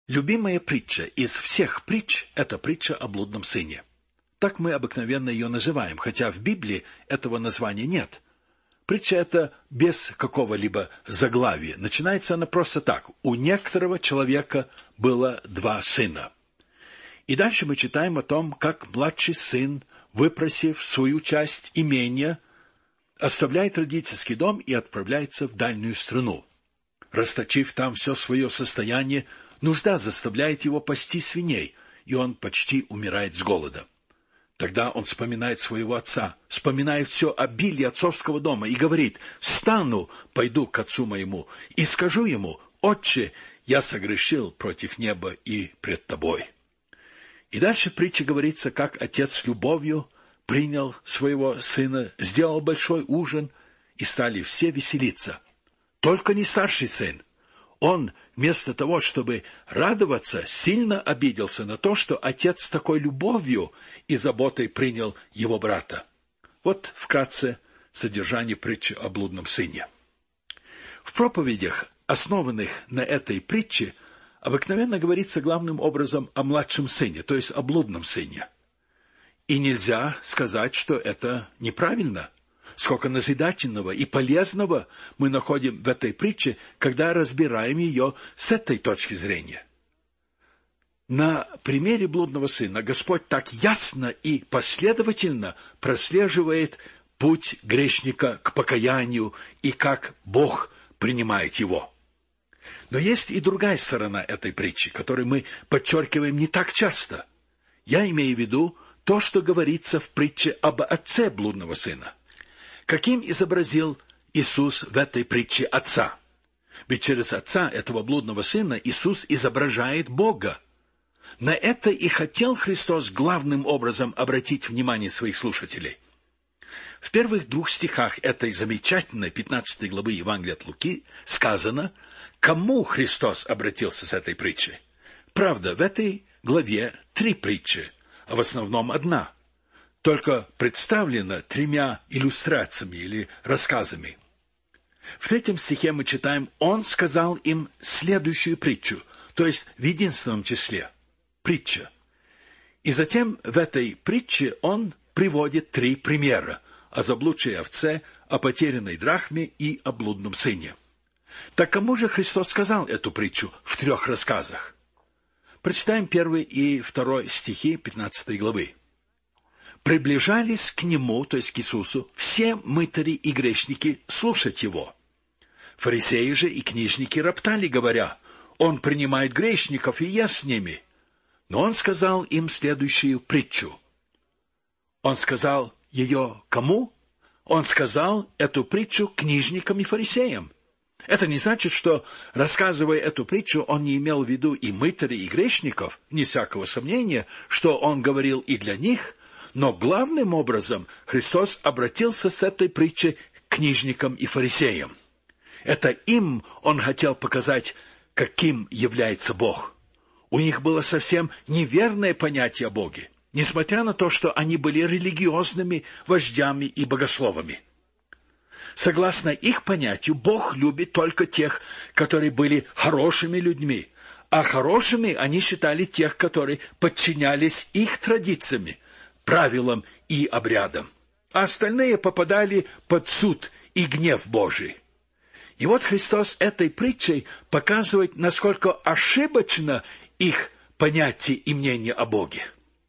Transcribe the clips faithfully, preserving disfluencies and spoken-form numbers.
Любимая притча из всех притч – это притча о блудном сыне. Так мы обыкновенно ее называем, хотя в Библии этого названия нет. Притча эта без какого-либо заглавия. Начинается она просто так. У некоторого человека было два сына. И дальше мы читаем о том, как младший сын, выпросив свою часть имения, оставляет родительский дом и отправляется в дальнюю страну. Расточив там все свое состояние, нужда заставляет его пасти свиней, и он почти умирает с голода. Тогда он вспоминает своего отца, вспоминает все обилие отцовского дома и говорит: «Встану, пойду к отцу моему и скажу ему: Отче, я согрешил против неба и пред тобой». И дальше в притче говорится, как отец с любовью принял своего сына, сделал большой ужин, и стали все веселиться. Только не старший сын. Он, вместо того, чтобы радоваться, сильно обиделся на то, что отец с такой любовью и заботой принял его брата. Вот вкратце содержание притчи о блудном сыне. В проповедях, основанных на этой притче, обыкновенно говорится главным образом о младшем сыне, то есть о блудном сыне. И нельзя сказать, что это неправильно. Сколько назидательного и полезного мы находим в этой притче, когда разбираем ее с этой точки зрения. На примере блудного сына Господь так ясно и последовательно прослеживает путь грешника к покаянию и как Бог принимает его. Но есть и другая сторона этой притчи, которую мы подчеркиваем не так часто. Я имею в виду то, что говорится в притче об отце блудного сына. Каким изобразил Иисус в этой притче отца? Ведь через отца этого блудного сына Иисус изображает Бога. На это и хотел Христос главным образом обратить внимание своих слушателей. В первых двух стихах этой замечательной пятнадцатой главы Евангелия от Луки сказано, кому Христос обратился с этой притчей. Правда, в этой главе три притчи, а в основном одна, только представлена тремя иллюстрациями или рассказами. В третьем стихе мы читаем: «Он сказал им следующую притчу», то есть в единственном числе – притча. И затем в этой притче он приводит три примера – о заблудшей овце, о потерянной драхме и о блудном сыне. Так кому же Христос сказал эту притчу в трех рассказах? Прочитаем первый и второй стихи пятнадцатой главы. «Приближались к нему, то есть к Иисусу, все мытари и грешники слушать его. Фарисеи же и книжники роптали, говоря: он принимает грешников и ест с ними. Но он сказал им следующую притчу». Он сказал ее кому? Он сказал эту притчу книжникам и фарисеям. Это не значит, что, рассказывая эту притчу, он не имел в виду и мытарей, и грешников, не всякого сомнения, что он говорил и для них, но главным образом Христос обратился с этой притчей к книжникам и фарисеям. Это им он хотел показать, каким является Бог. У них было совсем неверное понятие о Боге, несмотря на то, что они были религиозными вождями и богословами. Согласно их понятию, Бог любит только тех, которые были хорошими людьми, а хорошими они считали тех, которые подчинялись их традициям, правилам и обрядам, а остальные попадали под суд и гнев Божий. И вот Христос этой притчей показывает, насколько ошибочно их понятие и мнение о Боге.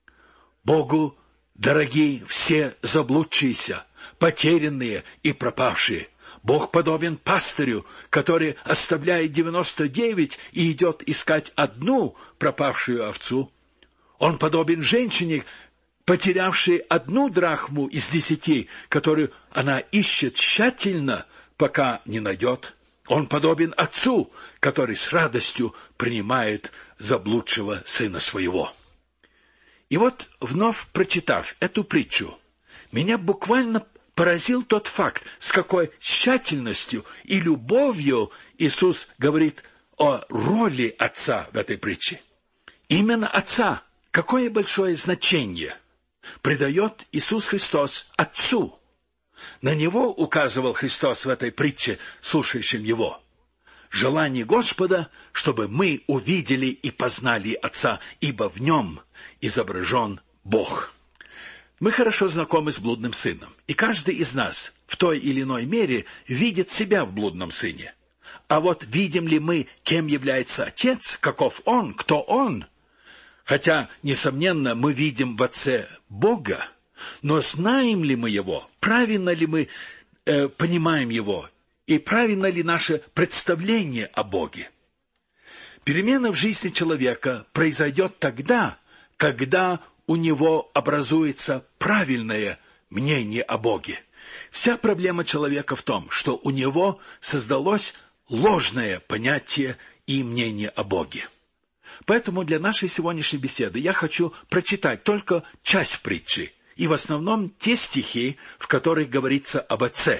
Богу дороги все заблудшиеся, потерянные и пропавшие. Бог подобен пастырю, который оставляет девяносто девять и идет искать одну пропавшую овцу. Он подобен женщине, потерявшей одну драхму из десяти, которую она ищет тщательно, пока не найдет. Он подобен отцу, который с радостью принимает заблудшего сына своего. И вот, вновь прочитав эту притчу, меня буквально поразил тот факт, с какой тщательностью и любовью Иисус говорит о роли Отца в этой притче. Именно Отца, какое большое значение придает Иисус Христос Отцу. На Него указывал Христос в этой притче слушающим Его. желание Господа, чтобы мы увидели и познали Отца, ибо в нем изображен Бог. Мы хорошо знакомы с блудным сыном, и каждый из нас в той или иной мере видит себя в блудном сыне. А вот видим ли мы, кем является Отец, каков Он, кто Он? Хотя, несомненно, мы видим в Отце Бога, но знаем ли мы Его, правильно ли мы э, понимаем Его, и правильно ли наше представление о Боге? Перемена в жизни человека произойдет тогда, когда у него образуется правильное мнение о Боге. Вся проблема человека в том, что у него создалось ложное понятие и мнение о Боге. Поэтому для нашей сегодняшней беседы я хочу прочитать только часть притчи, и в основном те стихи, в которых говорится об Отце.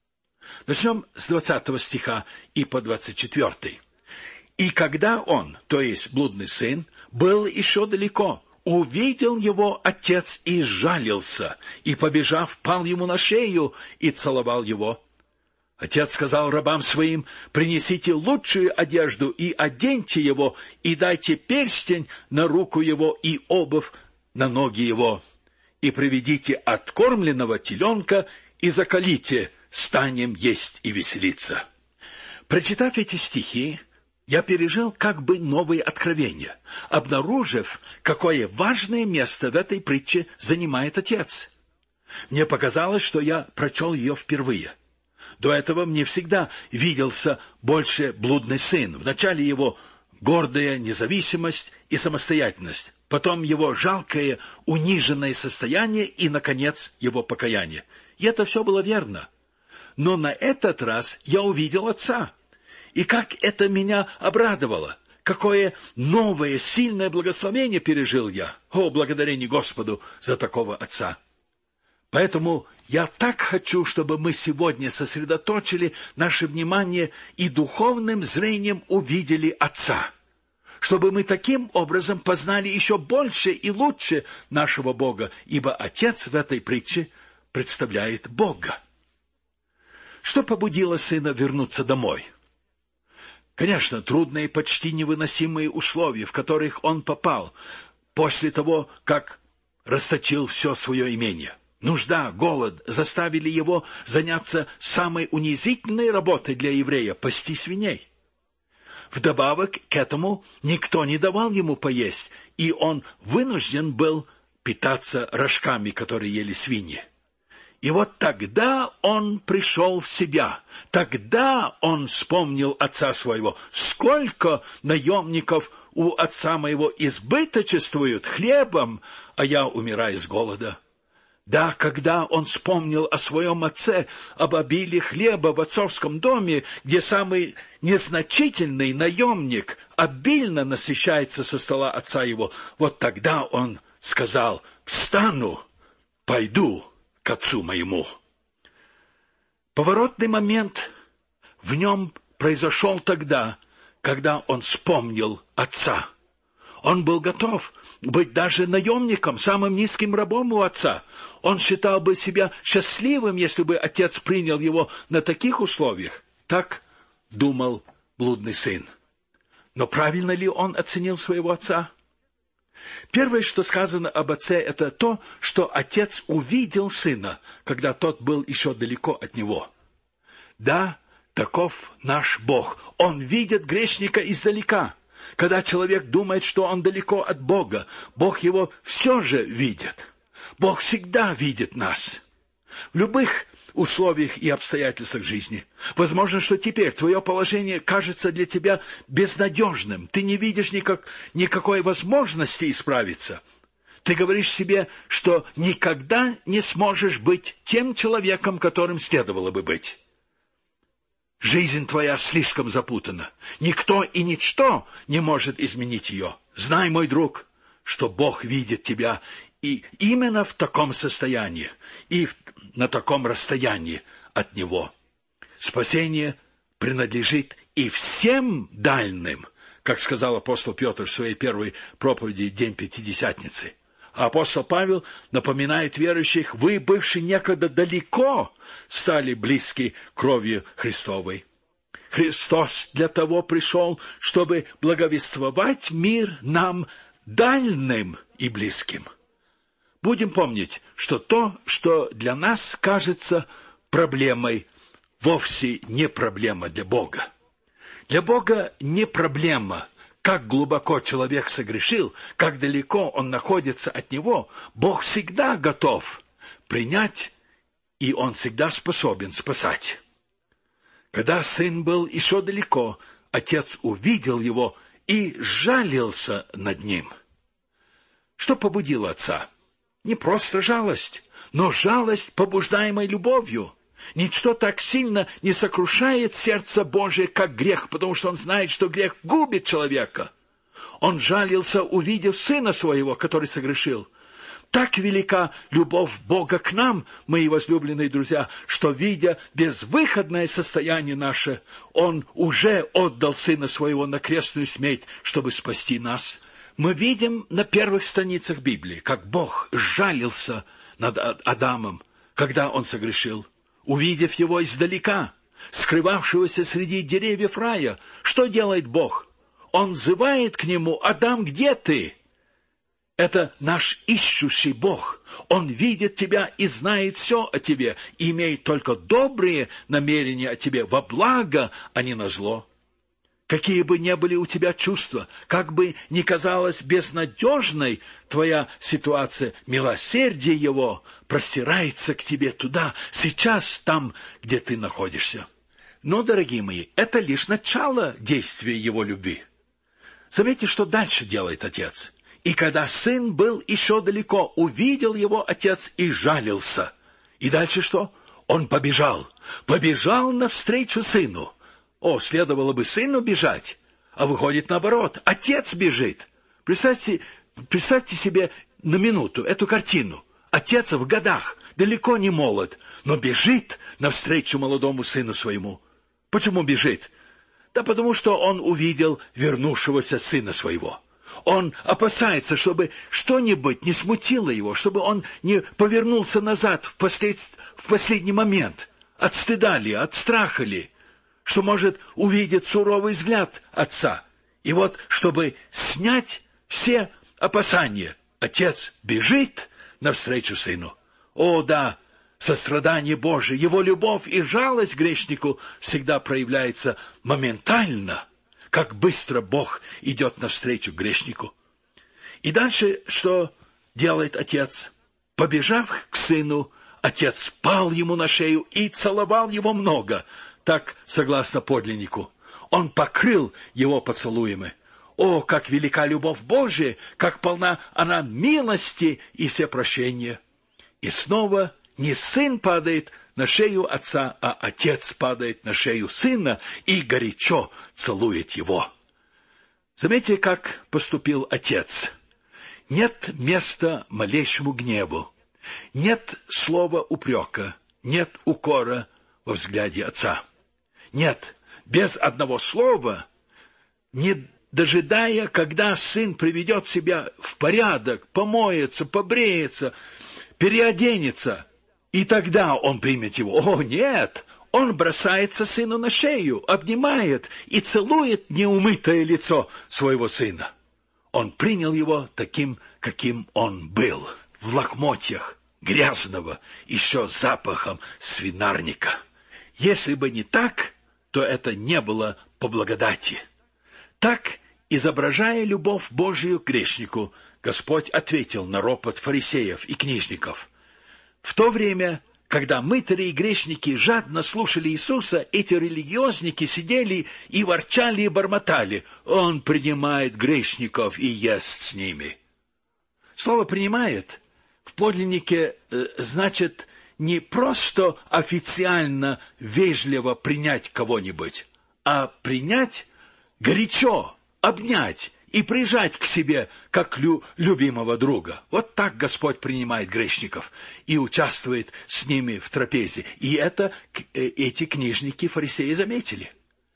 Начнем с двадцатого стиха и по двадцать четвёртый. «И когда он, то есть блудный сын, был еще далеко, увидел его отец и сжалился, и, побежав, пал ему на шею и целовал его. Отец сказал рабам своим: принесите лучшую одежду и оденьте его, и дайте перстень на руку его и обувь на ноги его, и приведите откормленного теленка и заколите, станем есть и веселиться». Прочитав эти стихи, я пережил как бы новые откровения, обнаружив, какое важное место в этой притче занимает Отец. Мне показалось, что я прочел ее впервые. До этого мне всегда виделся больше блудный сын. Вначале его гордая независимость и самостоятельность, потом его жалкое, униженное состояние и, наконец, его покаяние. И это все было верно. Но на этот раз я увидел Отца. И как это меня обрадовало! Какое новое, сильное благословение пережил я! О, благодарение Господу за такого Отца! Поэтому я так хочу, чтобы мы сегодня сосредоточили наше внимание и духовным зрением увидели Отца, чтобы мы таким образом познали еще больше и лучше нашего Бога, ибо Отец в этой притче представляет Бога. Что побудило сына вернуться домой? Конечно, трудные, почти невыносимые условия, в которых он попал после того, как расточил все свое имение. Нужда, голод заставили его заняться самой унизительной работой для еврея — пасти свиней. Вдобавок к этому никто не давал ему поесть, и он вынужден был питаться рожками, которые ели свиньи. И вот тогда он пришел в себя, тогда он вспомнил отца своего. Сколько наемников у отца моего избыточествуют хлебом, а я умираю с голода. Да, когда он вспомнил о своем отце, об обилии хлеба в отцовском доме, где самый незначительный наемник обильно насыщается со стола отца его, вот тогда он сказал: «Встану, пойду к отцу моему». Поворотный момент в нем произошел тогда, когда он вспомнил отца. Он был готов быть даже наемником, самым низким рабом у отца. Он считал бы себя счастливым, если бы отец принял его на таких условиях. Так думал блудный сын. Но правильно ли он оценил своего отца? Первое, что сказано об отце, это то, что отец увидел сына, когда тот был еще далеко от него. Да, таков наш Бог. Он видит грешника издалека. Когда человек думает, что он далеко от Бога, Бог его все же видит. Бог всегда видит нас. В любых условиях и обстоятельствах жизни. Возможно, что теперь твое положение кажется для тебя безнадежным. Ты не видишь никак, никакой возможности исправиться. Ты говоришь себе, что никогда не сможешь быть тем человеком, которым следовало бы быть. Жизнь твоя слишком запутана. Никто и ничто не может изменить ее. Знай, мой друг, что Бог видит тебя и именно в таком состоянии, и на таком расстоянии от Него. Спасение принадлежит и всем дальним, как сказал апостол Петр в своей первой проповеди «День Пятидесятницы». А апостол Павел напоминает верующих: вы, бывшие некогда далеко, стали близки кровью Христовой. Христос для того пришел, чтобы благовествовать мир нам дальним и близким. Будем помнить, что то, что для нас кажется проблемой, вовсе не проблема для Бога. Для Бога не проблема, как глубоко человек согрешил, как далеко он находится от Него. Бог всегда готов принять, и Он всегда способен спасать. Когда сын был еще далеко, отец увидел его и жалился над ним. Что побудило отца? Не просто жалость, но жалость, побуждаемая любовью. Ничто так сильно не сокрушает сердце Божие, как грех, потому что он знает, что грех губит человека. Он жалился, увидев сына своего, который согрешил. Так велика любовь Бога к нам, мои возлюбленные друзья, что, видя безвыходное состояние наше, Он уже отдал Сына Своего на крестную смерть, чтобы спасти нас. Мы видим на первых страницах Библии, как Бог жалился над Адамом, когда он согрешил. Увидев его издалека, скрывавшегося среди деревьев рая, что делает Бог? Он взывает к нему: «Адам, где ты?» Это наш ищущий Бог. Он видит тебя и знает все о тебе, и имеет только добрые намерения о тебе, во благо, а не на зло. Какие бы ни были у тебя чувства, как бы ни казалась безнадежной твоя ситуация, милосердие Его простирается к тебе туда, сейчас, там, где ты находишься. Но, дорогие мои, это лишь начало действия Его любви. Заметьте, что дальше делает Отец. И когда сын был еще далеко, увидел его отец и жалился. И дальше что? Он побежал. Побежал навстречу сыну. О, следовало бы сыну бежать, а выходит наоборот. Отец бежит. Представьте, представьте себе на минуту эту картину. Отец в годах, далеко не молод, но бежит навстречу молодому сыну своему. Почему бежит? Да потому что он увидел вернувшегося сына своего. Он опасается, чтобы что-нибудь не смутило его, чтобы он не повернулся назад в, послед... в последний момент. От стыда ли, от страха ли, что может увидеть суровый взгляд отца. И вот, чтобы снять все опасания, отец бежит навстречу сыну. О, да, сострадание Божие, его любовь и жалость к грешнику всегда проявляется моментально. Как быстро Бог идет навстречу грешнику. И дальше что делает отец? Побежав к сыну, отец пал ему на шею и целовал его много, так, согласно подлиннику. Он покрыл его поцелуями. О, как велика любовь Божия, как полна она милости и всепрощения! И снова не сын падает на шею отца, а отец падает на шею сына и горячо целует его. Заметьте, как поступил отец. Нет места малейшему гневу, нет слова упрека, нет укора во взгляде отца. Нет, без одного слова, не дожидая, когда сын приведет себя в порядок, помоется, побреется, переоденется, и тогда он примет его. О, нет! Он бросается сыну на шею, обнимает и целует неумытое лицо своего сына. Он принял его таким, каким он был, в лохмотьях, грязного, еще запахом свинарника. Если бы не так, то это не было по благодати. Так, изображая любовь Божию к грешнику, Господь ответил на ропот фарисеев и книжников. В то время, когда мытари и грешники жадно слушали Иисуса, эти религиозники сидели и ворчали и бормотали: «Он принимает грешников и ест с ними». Слово «принимает» в подлиннике э, значит не просто официально, вежливо принять кого-нибудь, а принять горячо, обнять и прижать к себе, как лю- любимого друга. Вот так Господь принимает грешников и участвует с ними в трапезе. И это эти книжники, фарисеи заметили.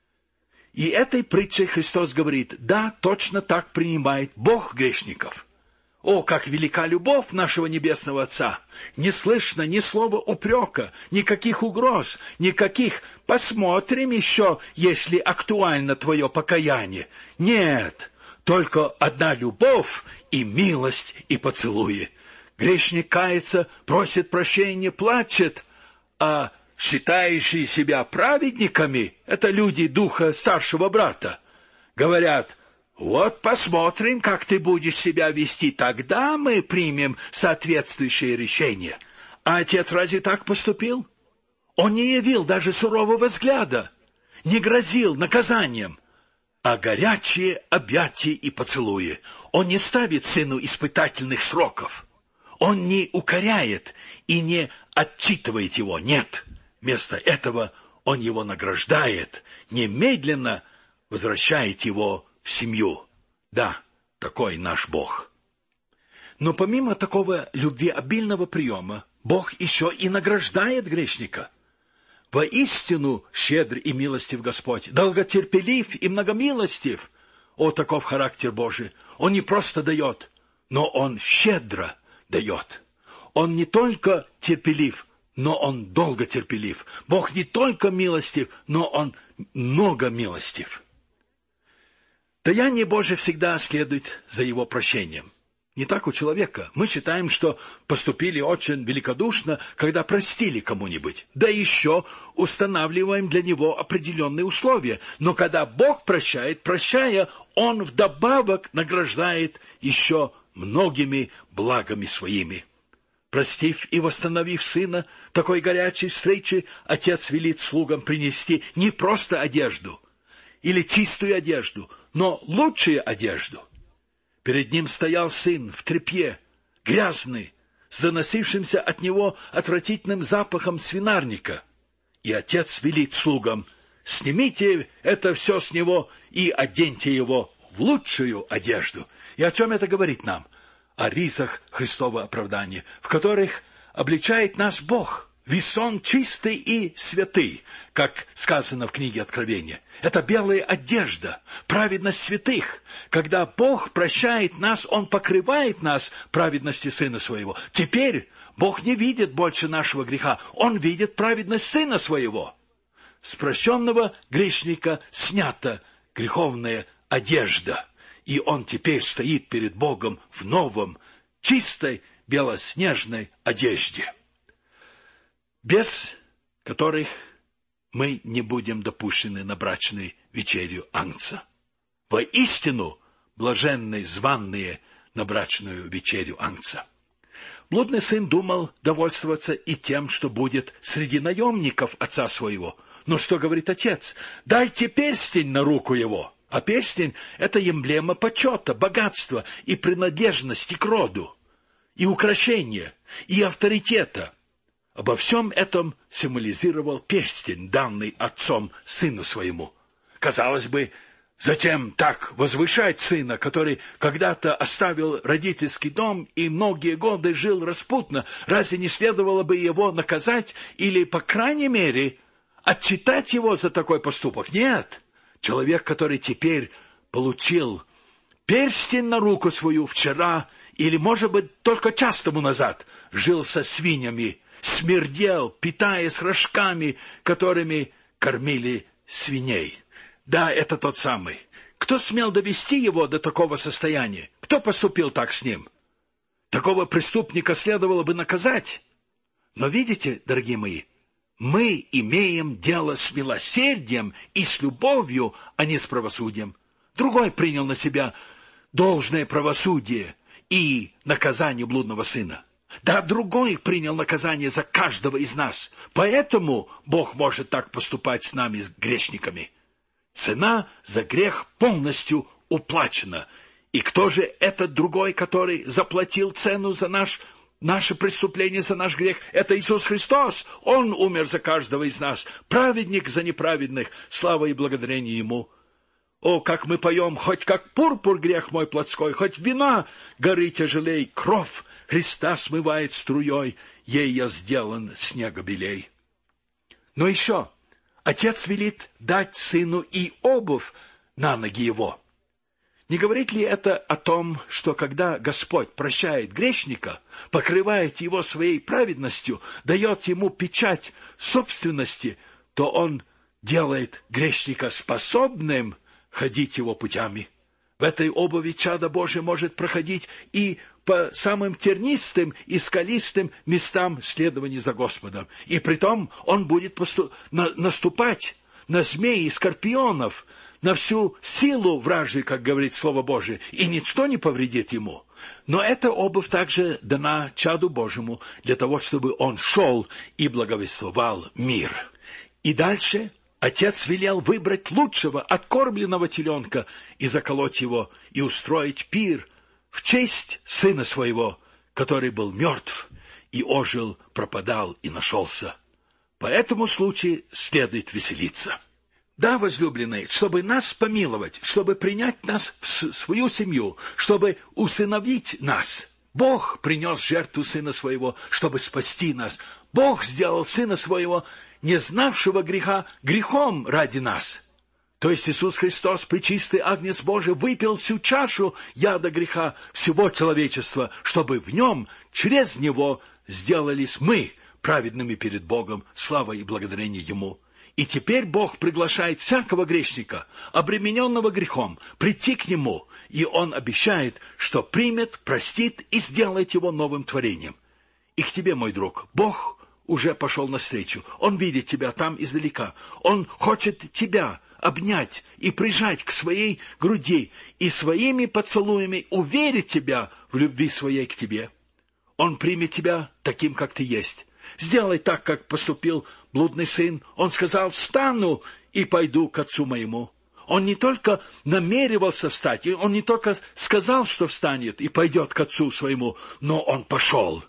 И этой притчей Христос говорит: да, точно так принимает Бог грешников. О, как велика любовь нашего Небесного Отца! Не слышно ни слова упрека, никаких угроз, никаких «посмотрим еще, если актуально твое покаяние». Нет, только одна любовь и милость и поцелуи. Грешник кается, просит прощения, плачет, а считающие себя праведниками — это люди духа старшего брата. Говорят: вот посмотрим, как ты будешь себя вести, тогда мы примем соответствующее решение. А отец разве так поступил? Он не явил даже сурового взгляда, не грозил наказанием, а горячие объятия и поцелуи. Он не ставит сыну испытательных сроков. Он не укоряет и не отчитывает его, нет. Вместо этого он его награждает, немедленно возвращает его в семью. Да, такой наш Бог. Но помимо такого любвеобильного приема, Бог еще и награждает грешника. Воистину щедр и милостив Господь, долготерпелив и многомилостив. О, таков характер Божий! Он не просто дает, но Он щедро дает. Он не только терпелив, но Он долготерпелив. Бог не только милостив, но Он много милостив. Даяние Божие всегда следует за Его прощением. Не так у человека. Мы считаем, что поступили очень великодушно, когда простили кому-нибудь. Да еще устанавливаем для него определенные условия. Но когда Бог прощает, прощая, Он вдобавок награждает еще многими благами своими. Простив и восстановив сына такой горячей встречи, отец велит слугам принести не просто одежду или чистую одежду, но лучшую одежду. Перед ним стоял сын в тряпье, грязный, с доносившимся от него отвратительным запахом свинарника. И отец велит слугам: снимите это все с него и оденьте его в лучшую одежду. И о чем это говорит нам? О ризах Христова оправдания, в которых обличает нас Бог, весон чистый и святый, как сказано в книге Откровения. Это белая одежда, праведность святых. Когда Бог прощает нас, Он покрывает нас праведностью Сына Своего. Теперь Бог не видит больше нашего греха, Он видит праведность Сына Своего. С прощенного грешника снята греховная одежда, и он теперь стоит перед Богом в новом, чистой, белоснежной одежде, без которых мы не будем допущены на брачную вечерю Агнца. Воистину, блаженные званные на брачную вечерю Агнца. Блудный сын думал довольствоваться и тем, что будет среди наемников отца своего. Но что говорит отец? Дайте перстень на руку его. А перстень — это эмблема почета, богатства и принадлежности к роду, и украшения, и авторитета. Обо всем этом символизировал перстень, данный отцом сыну своему. Казалось бы, зачем так возвышать сына, который когда-то оставил родительский дом и многие годы жил распутно? Разве не следовало бы его наказать или, по крайней мере, отчитать его за такой поступок? Нет. Человек, который теперь получил перстень на руку свою вчера, или, может быть, только час тому назад, жил со свиньями, смердел, питаясь рожками, которыми кормили свиней. Да, это тот самый. Кто смел довести его до такого состояния? Кто поступил так с ним? Такого преступника следовало бы наказать. Но видите, дорогие мои, мы имеем дело с милосердием и с любовью, а не с правосудием. Другой принял на себя должное правосудие и наказание блудного сына. Да, другой принял наказание за каждого из нас. Поэтому Бог может так поступать с нами, с грешниками. Цена за грех полностью уплачена. И кто же этот другой, который заплатил цену за наш Наше преступление, за наш грех — это Иисус Христос. Он умер за каждого из нас, праведник за неправедных. Слава и благодарение Ему. О, как мы поем: хоть как пурпур грех мой плотской, хоть вина горы тяжелей, кровь Христа смывает струей, ей я сделан снега белей. Но еще отец велит дать сыну и обувь на ноги его. Не говорит ли это о том, что когда Господь прощает грешника, покрывает его своей праведностью, дает ему печать собственности, то Он делает грешника способным ходить его путями? В этой обуви чадо Божие может проходить и по самым тернистым и скалистым местам следования за Господом. И притом он будет посту- на- наступать на змей и скорпионов, на всю силу вражью, как говорит Слово Божие, и ничто не повредит ему. Но эта обувь также дана чаду Божьему для того, чтобы он шел и благовествовал мир. И дальше Отец велел выбрать лучшего откормленного теленка и заколоть его, и устроить пир в честь сына своего, который был мертв и ожил, пропадал и нашелся. По этому случаю следует веселиться. Да, возлюбленные, чтобы нас помиловать, чтобы принять нас в свою семью, чтобы усыновить нас, Бог принес жертву Сына Своего, чтобы спасти нас. Бог сделал Сына Своего, не знавшего греха, грехом ради нас. То есть Иисус Христос, пречистый Агнец Божий, выпил всю чашу яда греха всего человечества, чтобы в нем, через Него, сделались мы праведными перед Богом, слава и благодарение Ему. И теперь Бог приглашает всякого грешника, обремененного грехом, прийти к Нему, и Он обещает, что примет, простит и сделает его новым творением. И к тебе, мой друг, Бог уже пошел навстречу. Он видит тебя там издалека. Он хочет тебя обнять и прижать к своей груди и своими поцелуями уверить тебя в любви своей к тебе. Он примет тебя таким, как ты есть. Сделай так, как поступил блудный сын. Он сказал: «Встану и пойду к отцу моему». Он не только намеревался встать, и он не только сказал, что встанет и пойдет к отцу своему, но он пошел.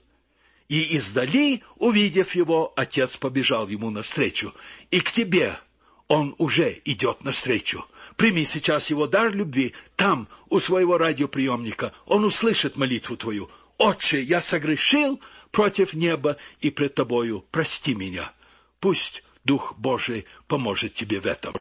И издали, увидев его, отец побежал ему навстречу. И к тебе он уже идет навстречу. Прими сейчас его дар любви. Там, у своего радиоприемника, он услышит молитву твою. «Отче, я согрешил против неба и пред тобою, прости меня». Пусть Дух Божий поможет тебе в этом.